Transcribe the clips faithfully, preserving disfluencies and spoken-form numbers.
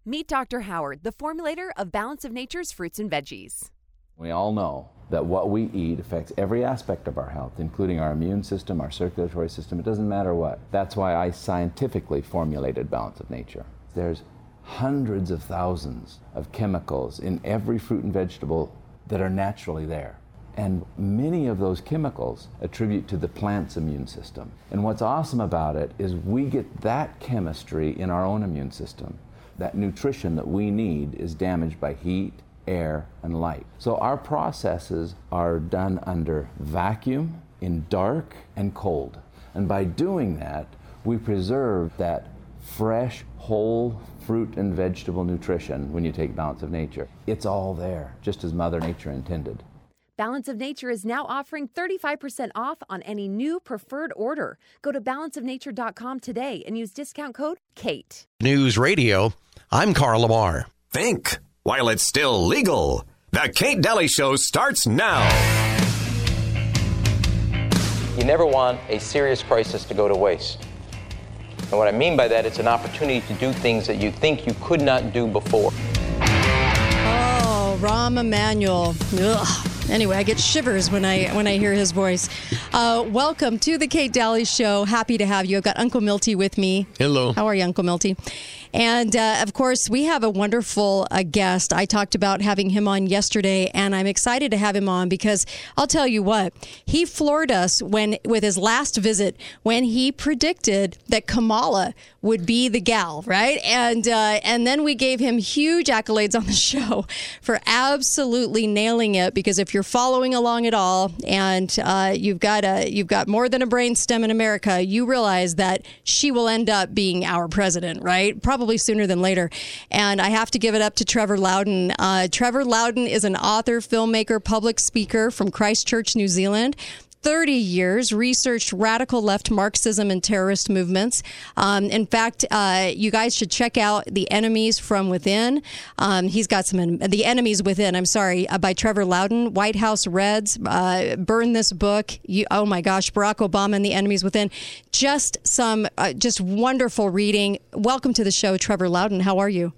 Meet Doctor Howard, the formulator of Balance of Nature's fruits and veggies. We all know that what we eat affects every aspect of our health, including our immune system, our circulatory system. It doesn't matter what. That's why I scientifically formulated Balance of Nature. There's hundreds of thousands of chemicals in every fruit and vegetable that are naturally there. And many of those chemicals attribute to the plant's immune system. And what's awesome about it is we get that chemistry in our own immune system. That nutrition that we need is damaged by heat, air, and light. So our processes are done under vacuum, in dark, and cold. And by doing that, we preserve that fresh, whole fruit and vegetable nutrition when you take Balance of Nature. It's all there, just as Mother Nature intended. Balance of Nature is now offering thirty-five percent off on any new preferred order. Go to balance of nature dot com today and use discount code KATE. News Radio, I'm Carl Lamar. Think while it's still legal. The Kate Daly Show starts now. You never want a serious crisis to go to waste. And what I mean by that, it's an opportunity to do things that you think you could not do before. Oh, Rahm Emanuel. Ugh. Anyway, I get shivers when I when I hear his voice. Uh, welcome to the Kate Daly Show. Happy to have you. I've got Uncle Milty with me. Hello. How are you, Uncle Milty? And, uh, of course, we have a wonderful uh, guest. I talked about having him on yesterday, and I'm excited to have him on because I'll tell you what, he floored us when with his last visit when he predicted that Kamala would be the gal, right? And uh, and then we gave him huge accolades on the show for absolutely nailing it, because if you're following along at all and uh, you've got a you've got more than a brainstem in America, you realize that she will end up being our president, right? Probably Probably sooner than later. And I have to give it up to Trevor Loudon. Uh, Trevor Loudon is an author, filmmaker, public speaker from Christchurch, New Zealand. thirty years, researched radical left Marxism and terrorist movements. Um, in fact, uh, you guys should check out The Enemies from Within. Um, he's got some, The Enemies Within, I'm sorry, uh, by Trevor Loudon. White House Reds, uh, Burn This Book. You, oh my gosh, Barack Obama and The Enemies Within. Just some, uh, just wonderful reading. Welcome to the show, Trevor Loudon. How are you?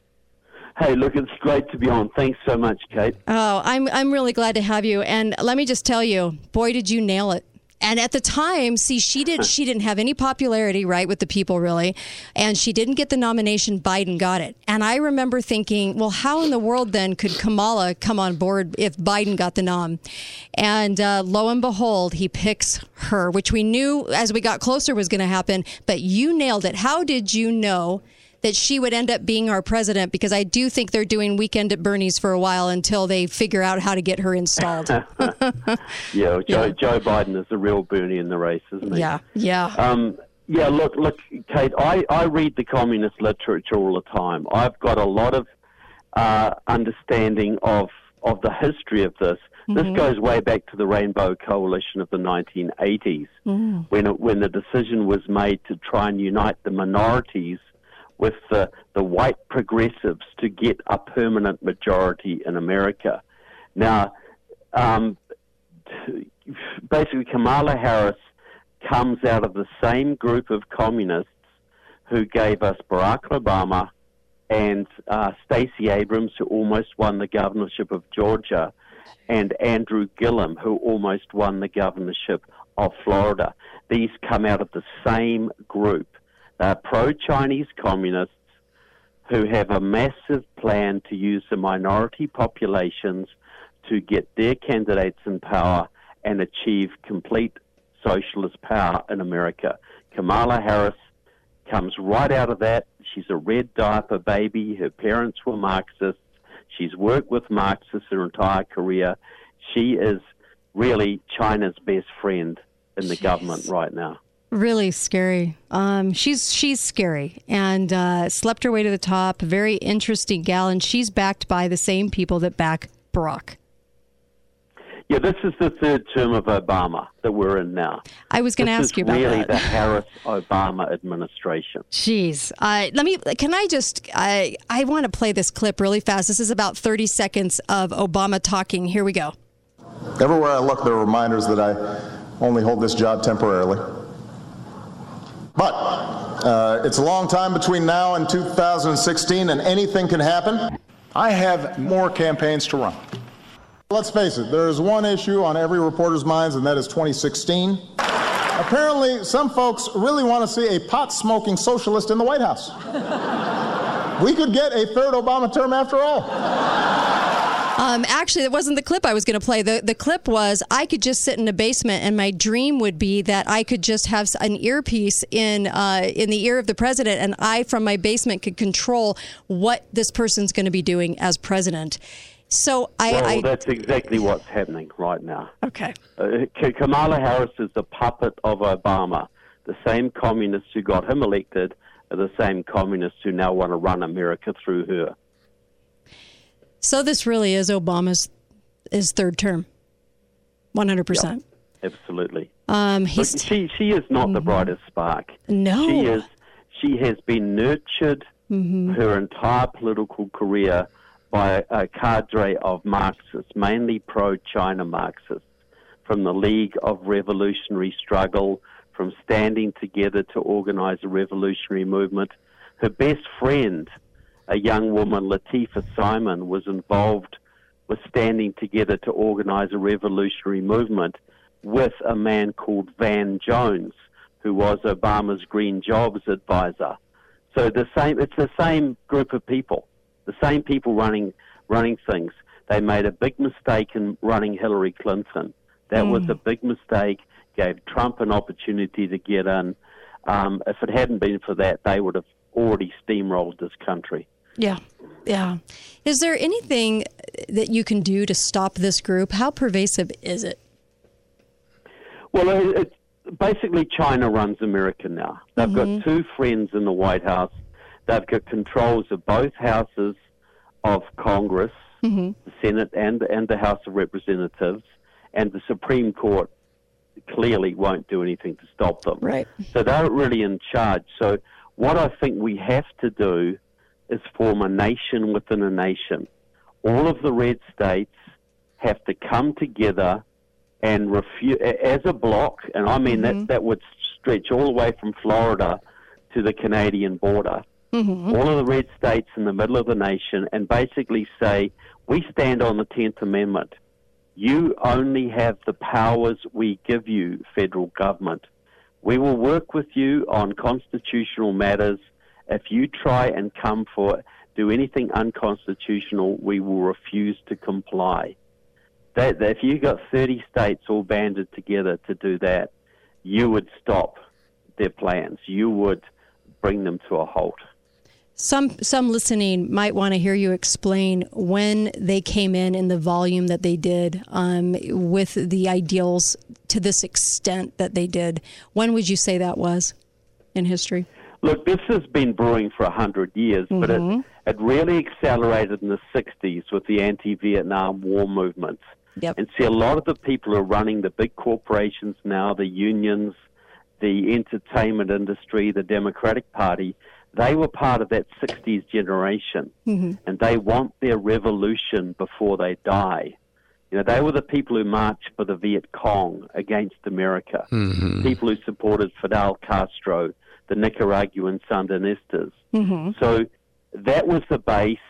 Hey, look, it's great to be on. Thanks so much, Kate. Oh, I'm I'm really glad to have you. And let me just tell you, boy, did you nail it. And at the time, see, she did she didn't have any popularity, right, with the people, really. And she didn't get the nomination. Biden got it. And I remember thinking, well, how in the world then could Kamala come on board if Biden got the nom? And uh, lo and behold, he picks her, which we knew as we got closer was going to happen. But you nailed it. How did you know that she would end up being our president? Because I do think they're doing Weekend at Bernie's for a while until they figure out how to get her installed. yeah, Joe, yeah, Joe Biden is the real Bernie in the race, isn't he? Yeah, yeah. Um, yeah, look, look, Kate, I, I read the communist literature all the time. I've got a lot of uh, understanding of, of the history of this. Mm-hmm. This goes way back to the Rainbow Coalition of the nineteen eighties, mm-hmm. when it, when the decision was made to try and unite the minorities with the, the white progressives to get a permanent majority in America. Now, um, t- basically Kamala Harris comes out of the same group of communists who gave us Barack Obama and uh, Stacey Abrams, who almost won the governorship of Georgia, and Andrew Gillum, who almost won the governorship of Florida. These come out of the same group. They're pro-Chinese communists who have a massive plan to use the minority populations to get their candidates in power and achieve complete socialist power in America. Kamala Harris comes right out of that. She's a red diaper baby. Her parents were Marxists. She's worked with Marxists her entire career. She is really China's best friend in the Jeez. government right now. Really scary. Um, she's she's scary and uh, slept her way to the top. Very interesting gal, and she's backed by the same people that back Barack. Yeah, this is the third term of Obama that we're in now. I was going to ask you about really that. This is really the Harris-Obama administration. Jeez. Uh, let me. Can I just? I I want to play this clip really fast. This is about thirty seconds of Obama talking. Here we go. Everywhere I look, there are reminders that I only hold this job temporarily. But Uh, it's a long time between now and two thousand sixteen, and anything can happen. I have more campaigns to run. Let's face it, there is one issue on every reporter's minds, and that is twenty sixteen. Apparently, some folks really want to see a pot-smoking socialist in the White House. We could get a third Obama term after all. Um, actually, that wasn't the clip I was going to play. The the clip was I could just sit in a basement, and my dream would be that I could just have an earpiece in uh, in the ear of the president, and I, from my basement, could control what this person's going to be doing as president. So I, well, I that's exactly what's happening right now. Okay. Uh, Kamala Harris is the puppet of Obama. The same communists who got him elected are the same communists who now want to run America through her. So this really is Obama's his third term, one hundred percent. Yep, absolutely. Um, he's, Look, she she is not mm-hmm. the brightest spark. No, she is. She has been nurtured mm-hmm. her entire political career by a cadre of Marxists, mainly pro-China Marxists, from the League of Revolutionary Struggle, from standing together to organize a revolutionary movement. Her best friend, a young woman, Latifah Simon, was involved with standing together to organize a revolutionary movement with a man called Van Jones, who was Obama's Green Jobs advisor. So the same, it's the same group of people, the same people running running things. They made a big mistake in running Hillary Clinton. That mm. was a big mistake, gave Trump an opportunity to get in. Um, if it hadn't been for that, they would have already steamrolled this country. Yeah, yeah. Is there anything that you can do to stop this group? How pervasive is it? Well, it's basically China runs America now. They've mm-hmm. got two friends in the White House. They've got controls of both houses of Congress, mm-hmm. the Senate and, and the House of Representatives, and the Supreme Court clearly won't do anything to stop them. Right. So they're really in charge. So what I think we have to do is form a nation within a nation. All of the red states have to come together and refuse, as a bloc, and I mean mm-hmm. that, that would stretch all the way from Florida to the Canadian border, mm-hmm. all of the red states in the middle of the nation, and basically say, we stand on the tenth Amendment. You only have the powers we give you, federal government. We will work with you on constitutional matters. If you try and come for, do anything unconstitutional, we will refuse to comply. That, that if you got thirty states all banded together to do that, you would stop their plans. You would bring them to a halt. Some some listening might want to hear you explain when they came in in the volume that they did, um, with the ideals to this extent that they did. When would you say that was in history? Look, this has been brewing for a hundred years, mm-hmm. but it, it really accelerated in the sixties with the anti-Vietnam War movements. Yep. And see, a lot of the people who are running the big corporations now, the unions, the entertainment industry, the Democratic Party, they were part of that sixties generation, mm-hmm. and they want their revolution before they die. You know, they were the people who marched for the Viet Cong against America, mm-hmm. people who supported Fidel Castro, the Nicaraguan Sandinistas. Mm-hmm. So that was the base.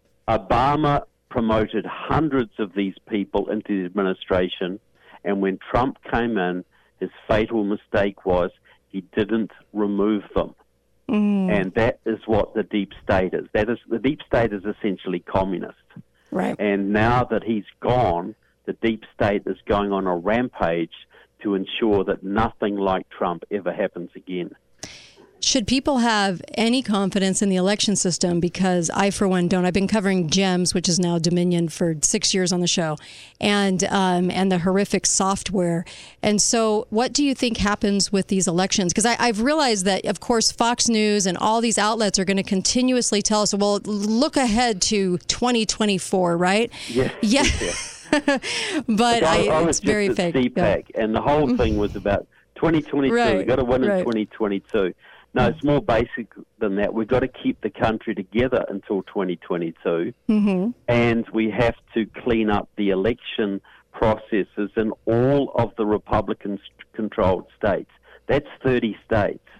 Obama promoted hundreds of these people into the administration, and when Trump came in, his fatal mistake was he didn't remove them. Mm. And that is what the deep state is. That is, the deep state is essentially communist. Right. And now that he's gone, the deep state is going on a rampage to ensure that nothing like Trump ever happens again. Should people have any confidence in the election system? Because I, for one, don't. I've been covering GEMS, which is now Dominion, for six years on the show, and um, and the horrific software. And so what do you think happens with these elections? Because I've realized that, of course, Fox News and all these outlets are going to continuously tell us, well, look ahead to twenty twenty-four, right? Yes. Yeah. Yeah. But I, I, I it's very just at fake. C PAC, yeah. And the whole thing was about twenty twenty-two. Right. We've got to win in right. twenty twenty-two. No, it's more basic than that. We've got to keep the country together until twenty twenty-two, mm-hmm. and we have to clean up the election processes in all of the Republican-controlled states. That's thirty states.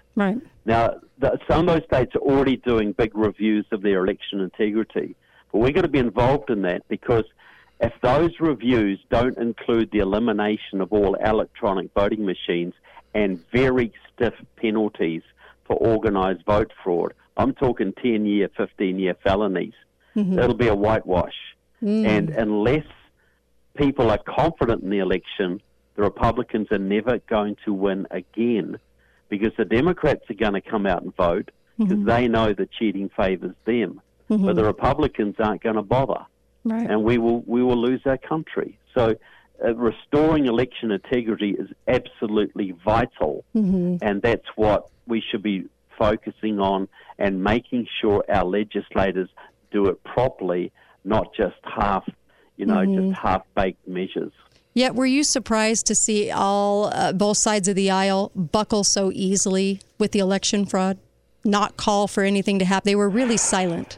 Right. Now, the, some of those states are already doing big reviews of their election integrity, but we've got to be involved in that, because if those reviews don't include the elimination of all electronic voting machines and very stiff penalties for organised vote fraud, I'm talking ten-year, fifteen-year felonies, mm-hmm. it'll be a whitewash. Mm. And unless people are confident in the election, the Republicans are never going to win again, because the Democrats are going to come out and vote because mm-hmm. they know that cheating favours them. Mm-hmm. But the Republicans aren't going to bother. Right. And we will we will lose our country. So uh, restoring election integrity is absolutely vital, mm-hmm. and that's what we should be focusing on, and making sure our legislators do it properly, not just half, you know, mm-hmm. just half-baked measures. Yet, were you surprised to see all uh, both sides of the aisle buckle so easily with the election fraud, not call for anything to happen? They were really silent.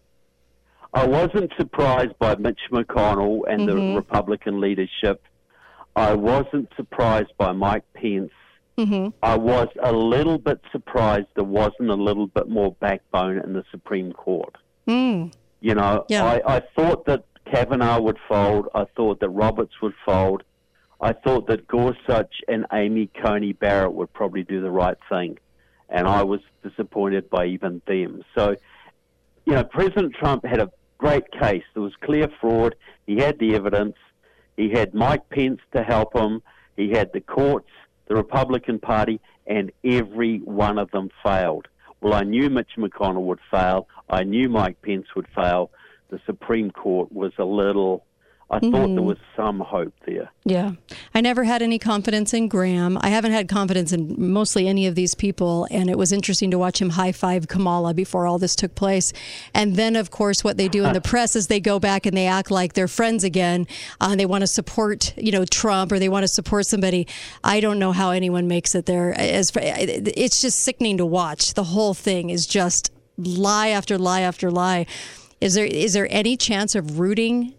I wasn't surprised by Mitch McConnell and mm-hmm. the Republican leadership. I wasn't surprised by Mike Pence. Mm-hmm. I was a little bit surprised there wasn't a little bit more backbone in the Supreme Court. Mm. You know, yeah. I, I thought that Kavanaugh would fold. I thought that Roberts would fold. I thought that Gorsuch and Amy Coney Barrett would probably do the right thing. And I was disappointed by even them. So, you know, President Trump had a great case. There was clear fraud. He had the evidence. He had Mike Pence to help him. He had the courts, the Republican Party, and every one of them failed. Well, I knew Mitch McConnell would fail. I knew Mike Pence would fail. The Supreme Court was a little... I mm-hmm. thought there was some hope there. Yeah. I never had any confidence in Graham. I haven't had confidence in mostly any of these people, and it was interesting to watch him high-five Kamala before all this took place. And then, of course, what they do in the press is they go back and they act like they're friends again. Uh, they want to support, you know, Trump, or they want to support somebody. I don't know how anyone makes it there. As it's just sickening to watch. The whole thing is just lie after lie after lie. Is there is there any chance of rooting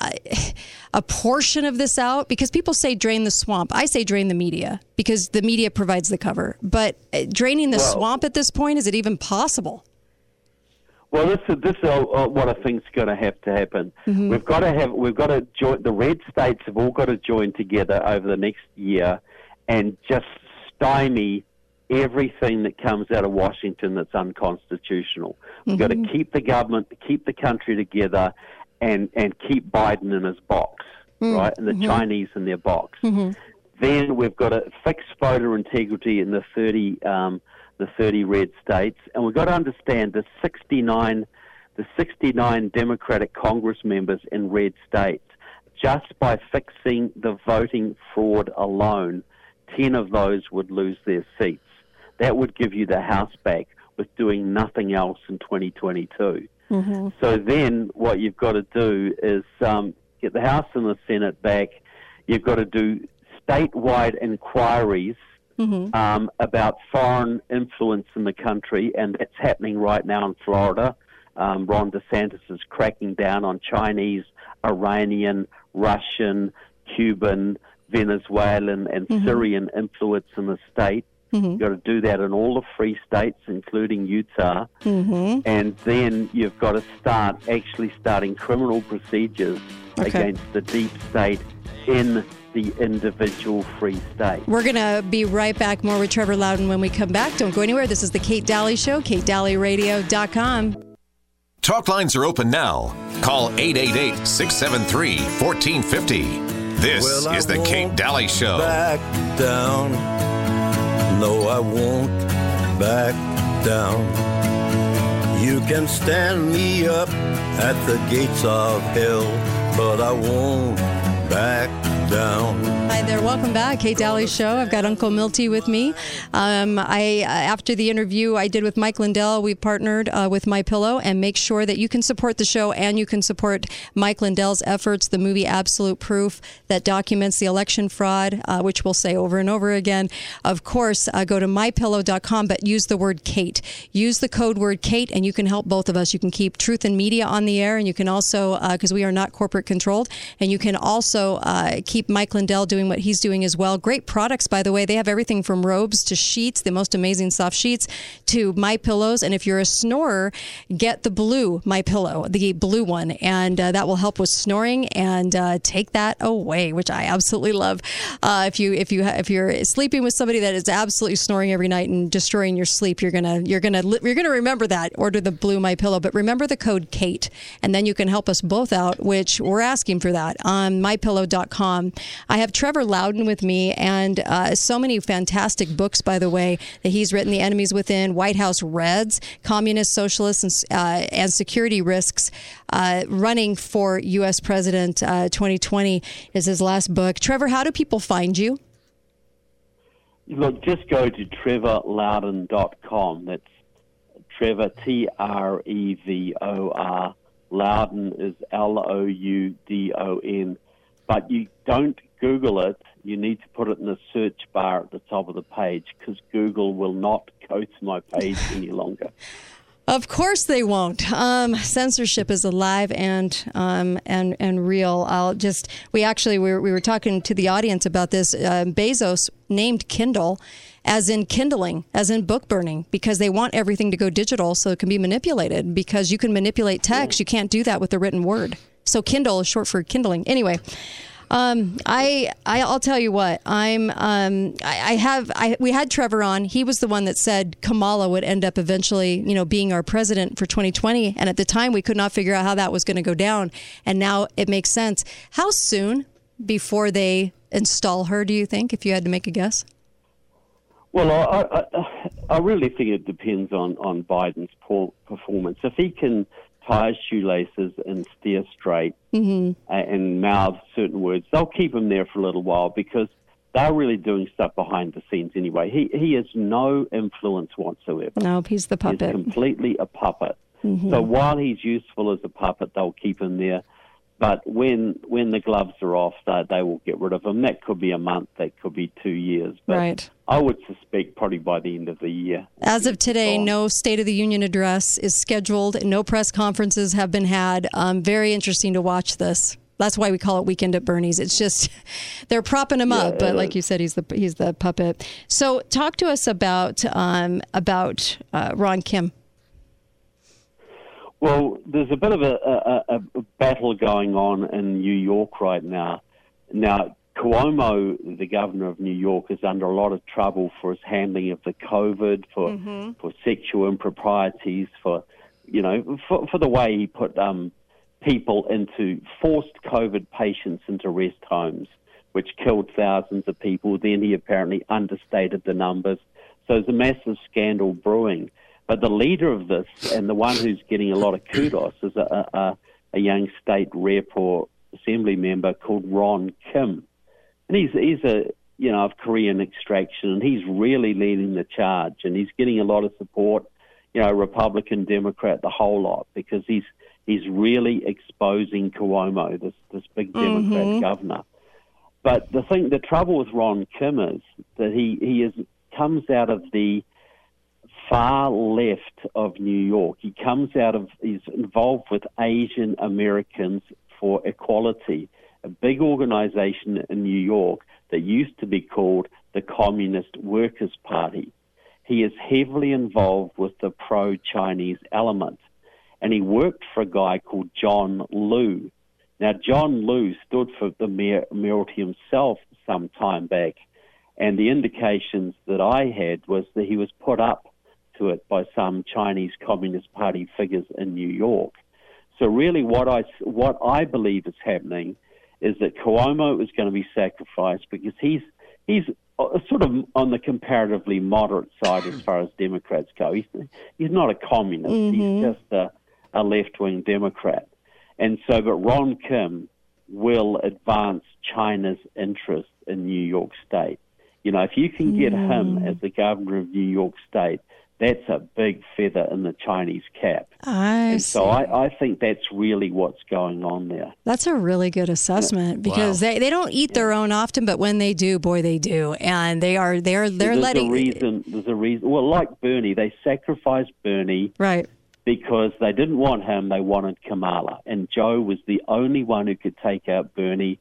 a portion of this out? Because people say drain the swamp. I say drain the media, because the media provides the cover. But draining the well, swamp at this point, is it even possible? Well, this is this is uh, what I think is going to have to happen. Mm-hmm. We've got to have we've got to join. The red states have all got to join together over the next year and just stymie everything that comes out of Washington that's unconstitutional. We've mm-hmm. got to keep the government, keep the country together, and, and keep Biden in his box, mm-hmm. right, and the mm-hmm. Chinese in their box. Mm-hmm. Then we've got to fix voter integrity in the thirty um, the thirty red states, and we've got to understand the sixty-nine the sixty-nine Democratic Congress members in red states. Just by fixing the voting fraud alone, ten of those would lose their seats. That would give you the House back with doing nothing else in twenty twenty-two. Mm-hmm. So then what you've got to do is um, get the House and the Senate back. You've got to do statewide inquiries mm-hmm. um, about foreign influence in the country, and that's happening right now in Florida. Um, Ron DeSantis is cracking down on Chinese, Iranian, Russian, Cuban, Venezuelan, and mm-hmm. Syrian influence in the state. Mm-hmm. You've got to do that in all the free states, including Utah. Mm-hmm. And then you've got to start actually starting criminal procedures okay. against the deep state in the individual free state. We're going to be right back. More with Trevor Loudon when we come back. Don't go anywhere. This is the Kate Daly Show, kate daly radio dot com. Talk lines are open now. Call eight eight eight, six seven three, one four five zero. This well, is the Kate Daly Show. Back down. No, I won't back down. You can stand me up at the gates of hell, but I won't back down. Hi there, welcome back. Kate Daly Show. I've got Uncle Milty with me. Um, I uh, after the interview I did with Mike Lindell, we partnered uh, with MyPillow, and make sure that you can support the show and you can support Mike Lindell's efforts. The movie Absolute Proof that documents the election fraud, uh, which we'll say over and over again. Of course, uh, go to my pillow dot com, but use the word Kate. Use the code word Kate, and you can help both of us. You can keep Truth and Media on the air, and you can also, because uh, we are not corporate controlled, and you can also uh, keep keep Mike Lindell doing what he's doing as well. Great products, by the way. They have everything from robes to sheets, the most amazing soft sheets, to My Pillows. And if you're a snorer, get the blue My Pillow, the blue one, and uh, that will help with snoring and uh, take that away, which I absolutely love. Uh, if you if you if you're sleeping with somebody that is absolutely snoring every night and destroying your sleep, you're gonna you're gonna you're gonna remember that. Order the blue My Pillow, but remember the code Kate, and then you can help us both out, which we're asking for that on my pillow dot com. I have Trevor Loudon with me, and uh, so many fantastic books, by the way, that he's written. The Enemies Within, White House Reds, Communist, Socialists, and, uh, and Security Risks. Uh, running for U S President uh, twenty twenty is his last book. Trevor, how do people find you? Look, just go to trevor loudon dot com. That's Trevor, T R E V O R. Loudon is L O U D O N. But you don't Google it. You need to put it in the search bar at the top of the page, because Google will not go to my page any longer. Of course they won't. Um, censorship is alive and um, and and real. I'll just we actually we were, we were talking to the audience about this. Uh, Bezos named Kindle as in kindling, as in book burning, because they want everything to go digital so it can be manipulated. Because you can manipulate text, you can't do that with the written word. So Kindle is short for kindling. Anyway. Um, I, I, I'll tell you what, I'm, um, I, I have, I, we had Trevor on. He was the one that said Kamala would end up eventually, you know, being our president for twenty twenty. And at the time we could not figure out how that was going to go down. And now it makes sense. How soon before they install her, do you think, if you had to make a guess? Well, I, I, I really think it depends on, on Biden's poor performance. If he can tie his shoelaces and steer straight mm-hmm. and mouth certain words, they'll keep him there for a little while, because they're really doing stuff behind the scenes anyway. He he has no influence whatsoever. No, he's the puppet. He's completely a puppet. Mm-hmm. So while he's useful as a puppet, they'll keep him there. But when when the gloves are off, they, they will get rid of him. That could be a month, that could be two years. But right. I would suspect probably by the end of the year. As of today, no State of the Union address is scheduled. No press conferences have been had. Um, very interesting to watch this. That's why we call it Weekend at Bernie's. It's just they're propping him yeah, up, but like you said, he's the he's the puppet. So talk to us about um, about uh, Ron Kim. Well, there's a bit of a, a, a battle going on in New York right now. Now, Cuomo, the governor of New York, is under a lot of trouble for his handling of the COVID, for mm-hmm. for sexual improprieties, for you know, for, for the way he put um, people into forced COVID patients into rest homes, which killed thousands of people. Then he apparently understated the numbers. So there's a massive scandal brewing. But the leader of this, and the one who's getting a lot of kudos, is a, a, a young state rep or assembly member called Ron Kim. And he's he's a you know of Korean extraction, and he's really leading the charge, and he's getting a lot of support, you know, Republican, Democrat, the whole lot, because he's he's really exposing Cuomo, this this big Democrat mm-hmm. governor. But the thing, the trouble with Ron Kim is that he he is comes out of the far left of New York. He comes out of, he's involved with Asian Americans for Equality, a big organization in New York that used to be called the Communist Workers' Party. He is heavily involved with the pro-Chinese element, and he worked for a guy called John Liu. Now, John Liu stood for the Mayoralty himself some time back, and the indications that I had was that he was put up to it by some Chinese Communist Party figures in New York. So really what I, what I believe is happening is that Cuomo is going to be sacrificed, because he's he's sort of on the comparatively moderate side as far as Democrats go. He's, he's not a communist. Mm-hmm. He's just a, a left-wing Democrat. And so, but Ron Kim will advance China's interest in New York State. You know, if you can get mm. him as the governor of New York State, that's a big feather in the Chinese cap. I and see. So I, I think that's really what's going on there. That's a really good assessment, yeah. because wow. they, they don't eat yeah. their own often, but when they do, boy, they do. And they are they're they're there's letting a reason there's a reason well, like Bernie, they sacrificed Bernie right. because they didn't want him, they wanted Kamala. And Joe was the only one who could take out Bernie.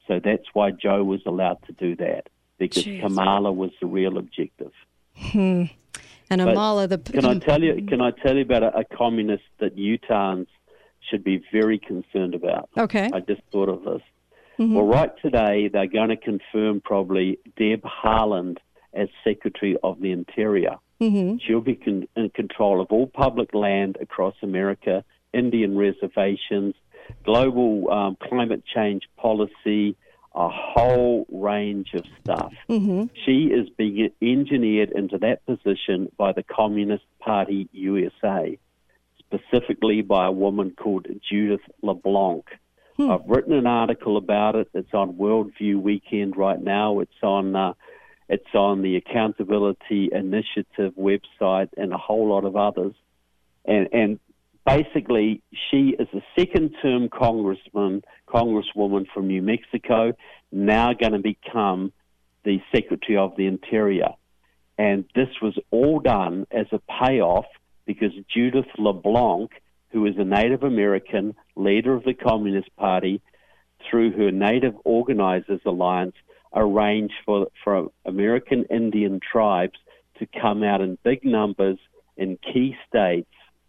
So that's why Joe was allowed to do that, because Jeez. Kamala was the real objective. Hmm. And Amala, the can I tell you? Can I tell you about a, a communist that Utahns should be very concerned about? Okay. I just thought of this. Mm-hmm. Well, right today they're going to confirm probably Deb Haaland as Secretary of the Interior. Mm-hmm. She'll be con- in control of all public land across America, Indian reservations, global um, climate change policy, a whole range of stuff. Mm-hmm. She is being engineered into that position by the Communist Party U S A, specifically by a woman called Judith LeBlanc. Hmm. I've written an article about it. It's on Worldview Weekend right now. It's on uh, it's on the Accountability Initiative website and a whole lot of others. And and basically, she is a second-term congressman, congresswoman from New Mexico, now going to become the Secretary of the Interior. And this was all done as a payoff because Judith LeBlanc, who is a Native American, leader of the Communist Party, through her Native Organizers Alliance, arranged for, for American Indian tribes to come out in big numbers in key states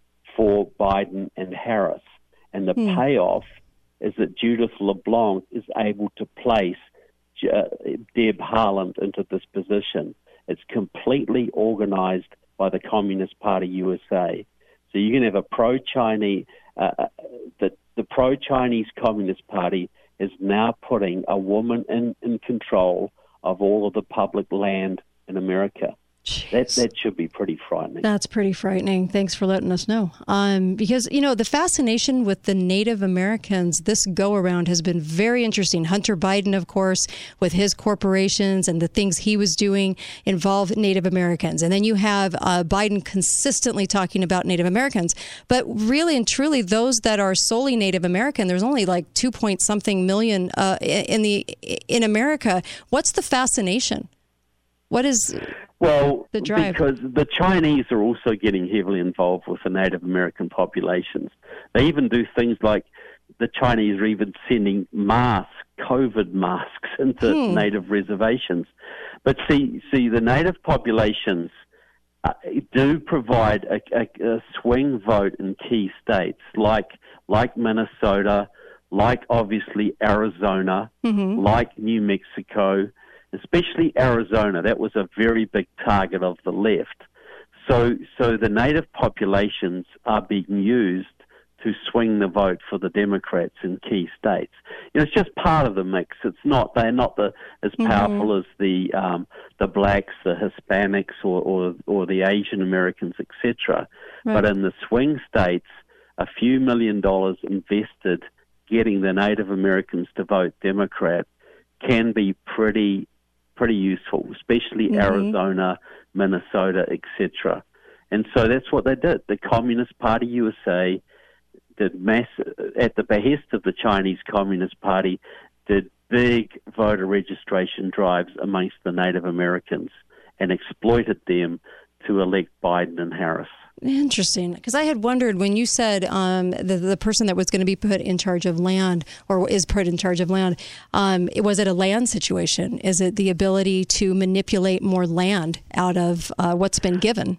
for Biden and Harris. And the Hmm. payoff is that Judith LeBlanc is able to place uh, Deb Haaland into this position. It's completely organized by the Communist Party U S A. So you can have a pro-Chinese, uh, the, the pro-Chinese Communist Party is now putting a woman in, in control of all of the public land in America. That that should be pretty frightening. That's pretty frightening. Thanks for letting us know. Um, because, you know, the fascination with the Native Americans this go-around has been very interesting. Hunter Biden, of course, with his corporations and the things he was doing involve Native Americans. And then you have uh, Biden consistently talking about Native Americans. But really and truly, those that are solely Native American, there's only like two point something million uh, in the in America. What's the fascination? What is... Well, the drive? Because the Chinese are also getting heavily involved with the Native American populations. They even do things like the Chinese are even sending masks, COVID masks, into Hmm. Native reservations. But see, see, the Native populations uh, do provide a, a, a swing vote in key states like like Minnesota, like obviously Arizona, Mm-hmm. like New Mexico. Especially Arizona, that was a very big target of the left. So, so the native populations are being used to swing the vote for the Democrats in key states. You know, it's just part of the mix. It's not they're not the as powerful Mhm. as the um, the blacks, the Hispanics, or or, or the Asian Americans, et cetera. Right. But in the swing states, a few million dollars invested getting the Native Americans to vote Democrat can be pretty pretty useful, especially Mhm. Arizona, Minnesota, et cetera. And so that's what they did. The Communist Party U S A did mass, at the behest of the Chinese Communist Party, did big voter registration drives amongst the Native Americans and exploited them to elect Biden and Harris. Interesting, because I had wondered when you said um, the the person that was going to be put in charge of land or is put in charge of land, um, was it a land situation? Is it the ability to manipulate more land out of uh, what's been given?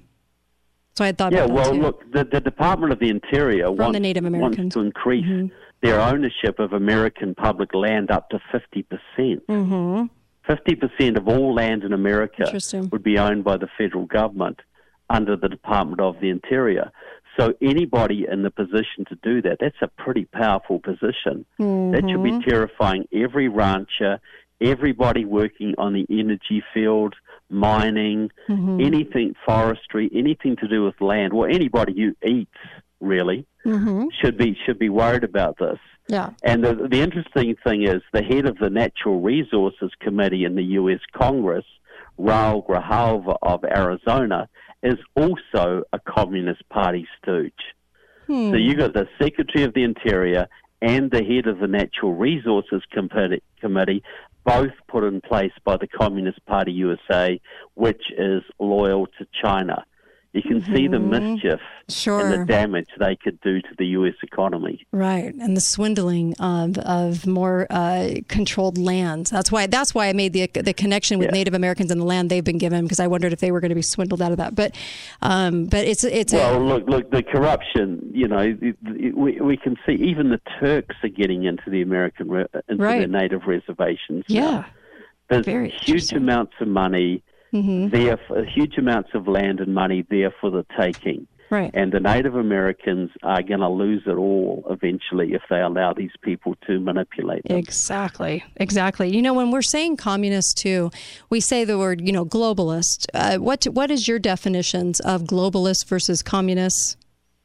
So I had thought yeah, about well, that too. look, the, the Department of the Interior From wants, the Native wants Americans. to increase Mhm. their ownership of American public land up to fifty percent. Mm-hmm. fifty percent of all land in America Interesting. would be owned by the federal government under the Department of the Interior. So anybody in the position to do that, that's a pretty powerful position. Mm-hmm. That should be terrifying every rancher, everybody working on the energy field, mining, Mm-hmm. anything, forestry, anything to do with land, well, anybody who eats, really, Mm-hmm. should be should be worried about this. Yeah. And the, the interesting thing is the head of the Natural Resources Committee in the U S Congress, Raul Grijalva of Arizona, is also a Communist Party stooge. Hmm. So you got the Secretary of the Interior and the head of the Natural Resources Committee, committee both put in place by the Communist Party U S A, which is loyal to China. You can mm-hmm. see the mischief sure. and the damage they could do to the U S economy. Right, and the swindling of of more uh, controlled lands. That's why that's why I made the the connection with yeah. Native Americans and the land they've been given, because I wondered if they were going to be swindled out of that. But um, but it's it's well, a, look look the corruption. You know, it, it, we we can see even the Turks are getting into the American re- into right. their native reservations. Yeah, now. There's Very huge amounts of money. Mm-hmm. There, for, huge amounts of land and money there for the taking. Right. And the Native Americans are going to lose it all eventually if they allow these people to manipulate them. Exactly. Exactly. You know, when we're saying communist too, we say the word, you know, globalist. Uh, what what is your definitions of globalist versus communists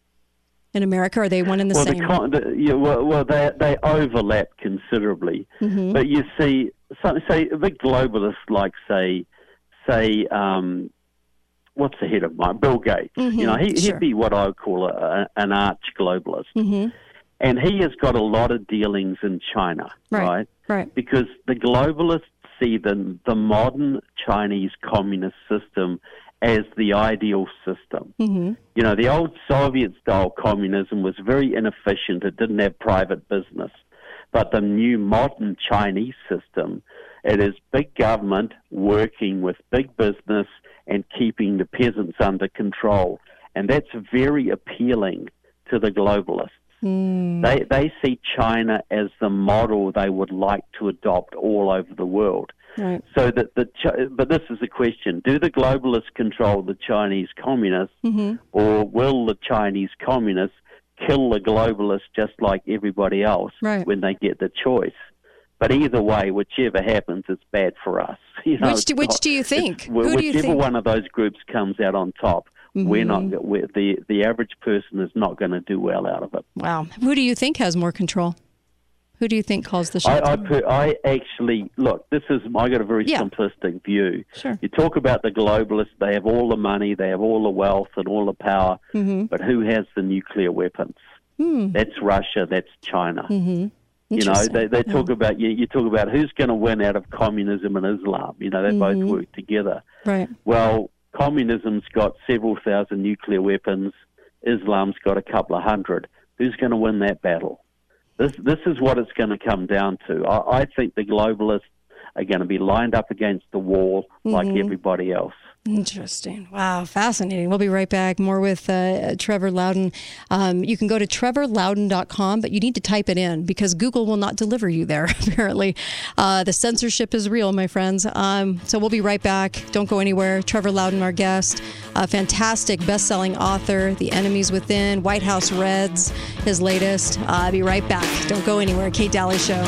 in America? Are they one and the well, same? The con- the, yeah, well, well, they they overlap considerably. Mm-hmm. But you see, so, say a big globalist like, say, say, um, what's the head of mine? Bill Gates. Mm-hmm, you know, he, sure. he'd be what I would call a, an arch globalist. Mm-hmm. And he has got a lot of dealings in China, right? Right. right. Because the globalists see the, the modern Chinese communist system as the ideal system. Mm-hmm. You know, the old Soviet-style communism was very inefficient. It didn't have private business. But the new modern Chinese system, it is big government working with big business and keeping the peasants under control. And that's very appealing to the globalists. Mm. They they see China as the model they would like to adopt all over the world. Right. So that the but this is the question: do the globalists control the Chinese communists, mm-hmm. or will the Chinese communists kill the globalists just like everybody else right. when they get the choice? But either way, whichever happens, it's bad for us. You know, which do, which do you think? Who whichever do you think? one of those groups comes out on top, mm-hmm. we're not. We're, the the average person is not going to do well out of it. Wow. Who do you think has more control? Who do you think calls the shots? I, I, per, I actually look. This is I got a very yeah. simplistic view. Sure. You talk about the globalists; they have all the money, they have all the wealth and all the power. Mm-hmm. But who has the nuclear weapons? Mm. That's Russia. That's China. Mm-hmm. You know, they they talk yeah. about you, you talk about who's going to win out of communism and Islam. You know, they mm-hmm. both work together. Right. Well, communism's got several thousand nuclear weapons. Islam's got a couple of hundred. Who's going to win that battle? This this is what it's going to come down to. I, I think the globalists are going to be lined up against the wall mm-hmm. like everybody else. Interesting. Wow. Fascinating. We'll be right back. More with uh, Trevor Loudon. Um, you can go to trevor loudon dot com, but you need to type it in because Google will not deliver you there, apparently. Uh, the censorship is real, my friends. Um, so we'll be right back. Don't go anywhere. Trevor Loudon, our guest, a fantastic best-selling author, The Enemies Within, White House Reds, his latest. Uh, I'll be right back. Don't go anywhere. Kate Daly Show.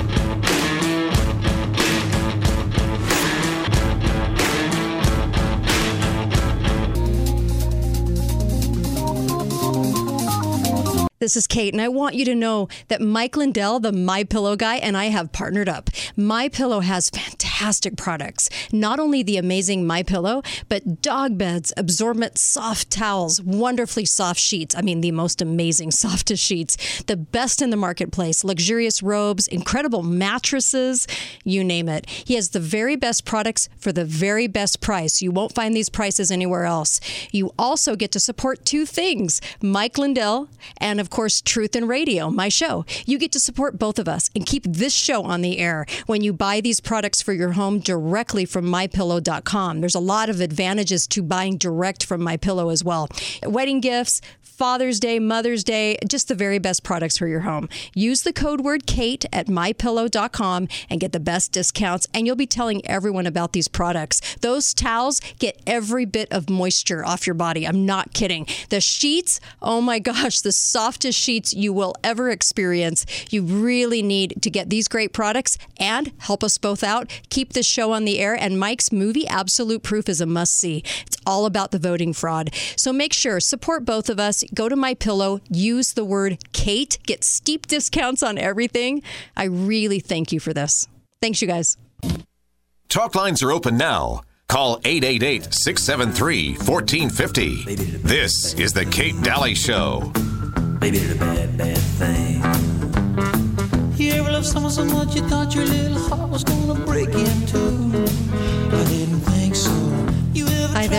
This is Kate, and I want you to know that Mike Lindell, the MyPillow guy, and I have partnered up. MyPillow has fantastic products. Not only the amazing MyPillow, but dog beds, absorbent soft towels, wonderfully soft sheets. I mean, the most amazing softest sheets. The best in the marketplace. Luxurious robes, incredible mattresses, you name it. He has the very best products for the very best price. You won't find these prices anywhere else. You also get to support two things, Mike Lindell and, of course, Truth in Radio, my show. You get to support both of us and keep this show on the air when you buy these products for your home directly from my pillow dot com. There's a lot of advantages to buying direct from MyPillow as well. Wedding gifts, Father's Day, Mother's Day, just the very best products for your home. Use the code word Kate at my pillow dot com and get the best discounts, and you'll be telling everyone about these products. Those towels get every bit of moisture off your body. I'm not kidding. The sheets, oh my gosh, the softest sheets you will ever experience. You really need to get these great products and help us both out. Keep this show on the air, and Mike's movie, Absolute Proof, is a must-see. It's all about the voting fraud. So make sure, support both of us. Go to MyPillow, use the word Kate, get steep discounts on everything. I really thank you for this. Thanks, you guys. Talk lines are open now. Call eight eight eight, six seven three, one four five zero. This is the Kate Daly Show. Baby did a bad, bad thing. You ever loved someone so much you thought your little heart was gonna break in two? I didn't think so. You ever Hi there.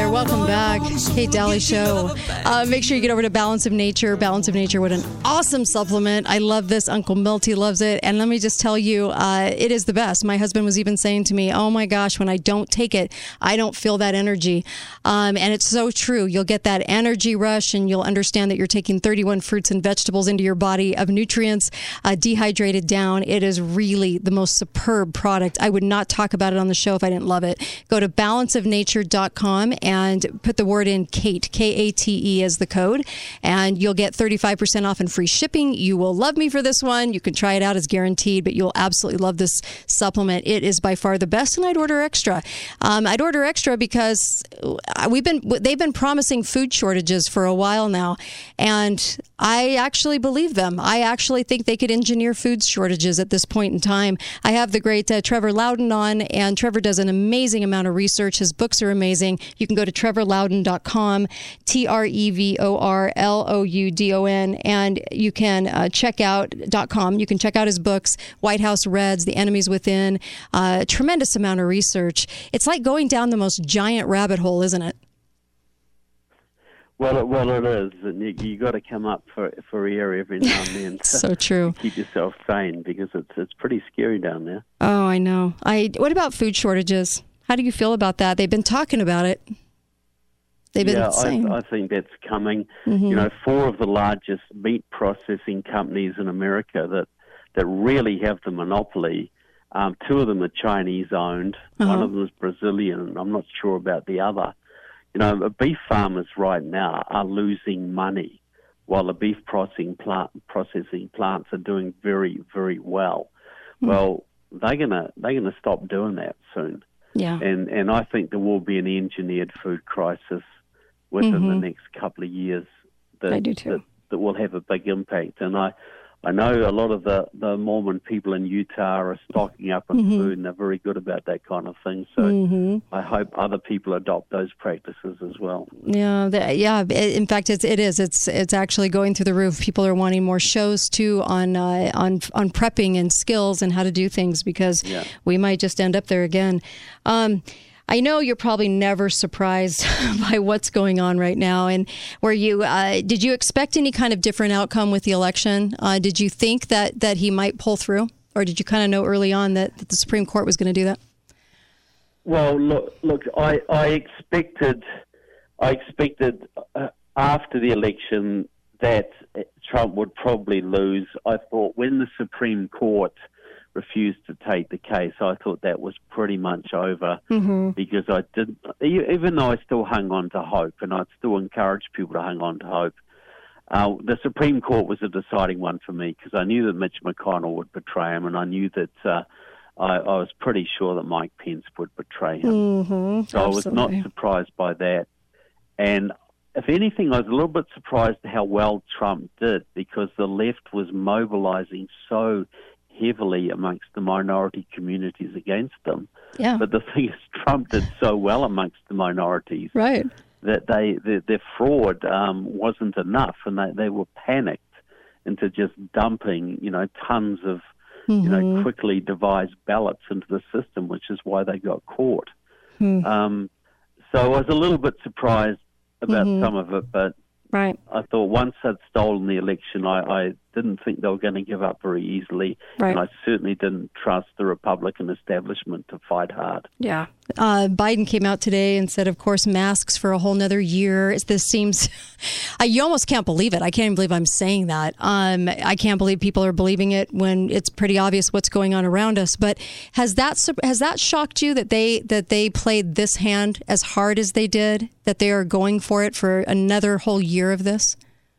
there. Welcome back. Kate Daly Show. Uh, make sure you get over to Balance of Nature. Balance of Nature, what an awesome supplement. I love this. Uncle Milty loves it. And let me just tell you, uh, it is the best. My husband was even saying to me, oh my gosh, when I don't take it, I don't feel that energy. Um, and it's so true. You'll get that energy rush and you'll understand that you're taking thirty-one fruits and vegetables into your body of nutrients, uh, dehydrated down. It is really the most superb product. I would not talk about it on the show if I didn't love it. Go to balance of nature dot com and put the word in Kate, K A T E as the code, and you'll get thirty-five percent off and free shipping. You will love me for this one. You can try it out as guaranteed, but you'll absolutely love this supplement. It is by far the best, and I'd order extra. Um, I'd order extra because we've been they've been promising food shortages for a while now, and I actually believe them. I actually think they could engineer food shortages at this point in time. I have the great uh, Trevor Loudon on, and Trevor does an amazing amount of research. His books are amazing. You can go to trevor loudon dot com, T R E V O R L O U D O N, and you can uh, check out .com. You can check out his books, White House Reds, The Enemies Within. Uh, tremendous amount of research. It's like going down the most giant rabbit hole, isn't it? Well, it, well, it is, and you, you got to come up for for air every now and then. So true. Keep yourself sane because it's it's pretty scary down there. Oh, I know. I. What about food shortages? How do you feel about that? They've been talking about it. They've been yeah, saying. I, I think that's coming. Mm-hmm. You know, four of the largest meat processing companies in America that that really have the monopoly. Um, two of them are Chinese owned. Uh-huh. One of them is Brazilian. I'm not sure about the other. You know, beef farmers right now are losing money while the beef processing plant, processing plants are doing very, very well. Mm. Well, they're gonna they're gonna stop doing that soon. Yeah. And and I think there will be an engineered food crisis within mm-hmm. the next couple of years that, I do too. that that will have a big impact. And I I know a lot of the, the Mormon people in Utah are stocking up on mm-hmm. food, and they're very good about that kind of thing. So mm-hmm. I hope other people adopt those practices as well. Yeah, the, yeah. In fact, it's it is. It's it's actually going through the roof. People are wanting more shows too on uh, on on prepping and skills and how to do things because yeah. we might just end up there again. Um, I know you're probably never surprised by what's going on right now. And were you, uh, did you expect any kind of different outcome with the election? Uh, did you think that, that he might pull through? Or did you kind of know early on that, that the Supreme Court was going to do that? Well, look, look, I, I expected, I expected uh, after the election that Trump would probably lose. I thought when the Supreme Court refused to take the case, I thought that was pretty much over mm-hmm. because I didn't, even though I still hung on to hope, and I'd still encourage people to hang on to hope, uh, the Supreme Court was a deciding one for me because I knew that Mitch McConnell would betray him, and I knew that uh, I, I was pretty sure that Mike Pence would betray him. Mm-hmm. So I was not surprised by that. And if anything, I was a little bit surprised how well Trump did because the left was mobilizing so heavily amongst the minority communities against them. Yeah. But the thing is, Trump did so well amongst the minorities right. that they their, their fraud um, wasn't enough, and they, they were panicked into just dumping, you know, tons of, mm-hmm. you know, quickly devised ballots into the system, which is why they got caught. Mm. Um, so I was a little bit surprised about mm-hmm. some of it, but right. I thought once they'd stolen the election, I, I didn't think they were going to give up very easily. Right. And I certainly didn't trust the Republican establishment to fight hard. Yeah. Uh, Biden came out today and said, of course, masks for a whole nother year. This seems, I, you almost can't believe it. I can't even believe I'm saying that. Um, I can't believe people are believing it when it's pretty obvious what's going on around us. But has that has that shocked you that they that they played this hand as hard as they did, that they are going for it for another whole year of this?